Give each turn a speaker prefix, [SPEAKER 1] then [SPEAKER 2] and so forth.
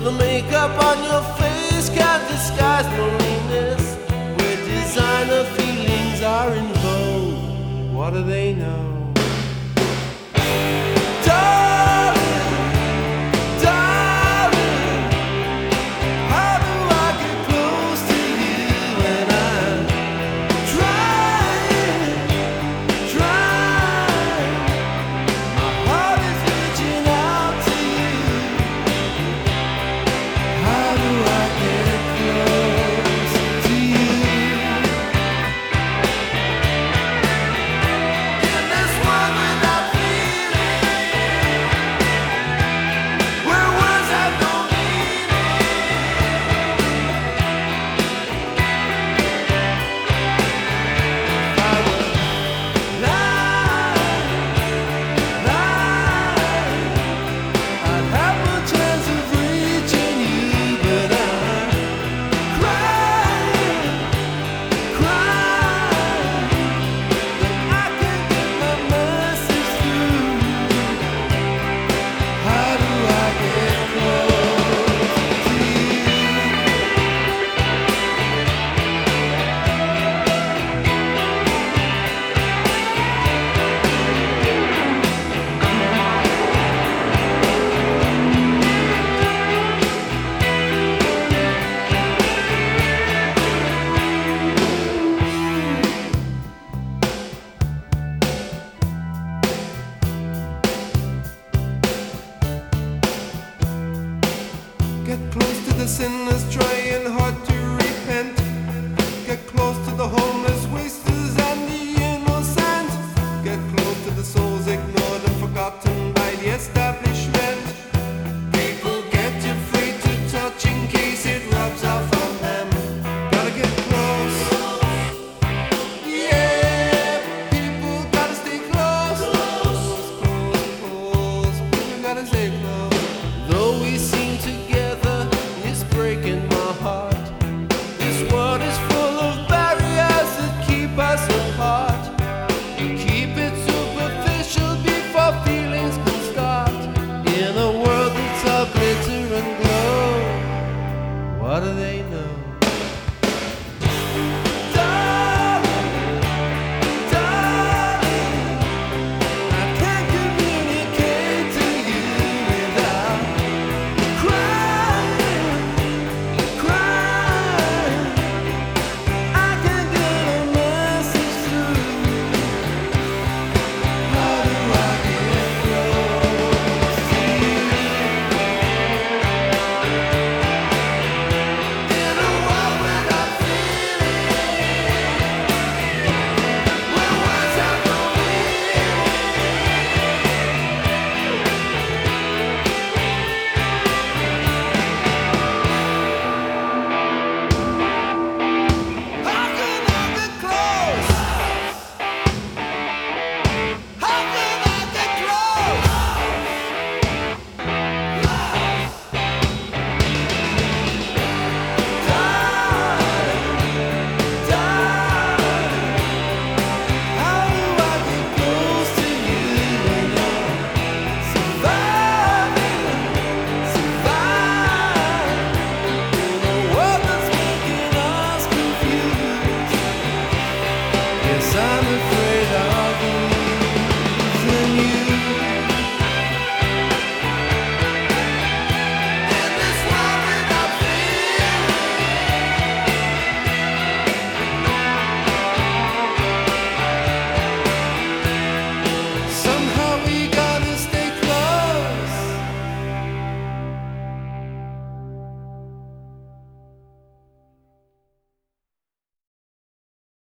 [SPEAKER 1] The makeup on your face can't disguise loneliness. Where designer feelings are in vogue, what do they know? Get close to the sinners trying hard to repent. Get close to the homeless, wasters and the innocent. Get close to the souls ignored and forgotten by the establishment. People get afraid to touch in case it rubs off on them. Gotta get close. Yeah, people gotta stay close. Close, close, close. We gotta stay